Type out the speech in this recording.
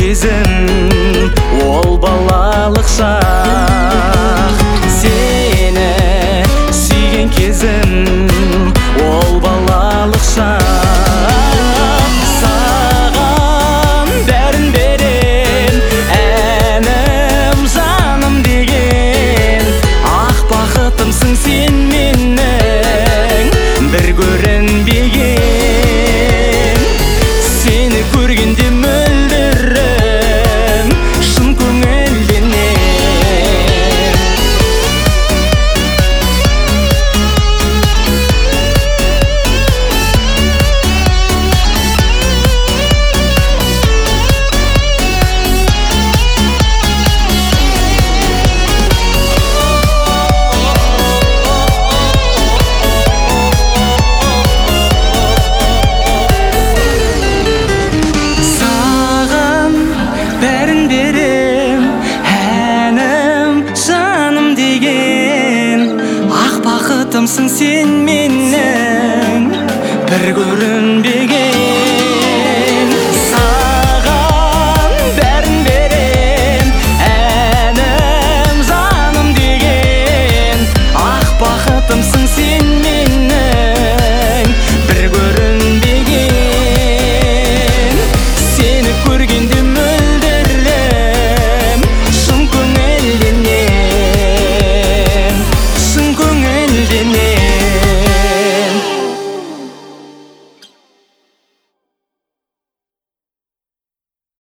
кезім, ол балалық шақ. Сені сүйген кезім, ол балалық шақ. Саған бәрін берем, әнім жаным деген. Ақ бақытымсың сен менің, бір көрінбеген. Сені көргенде мөлдірім, шын көңілденем. Әнім жаным деген, ақ бақытымсың сен мен.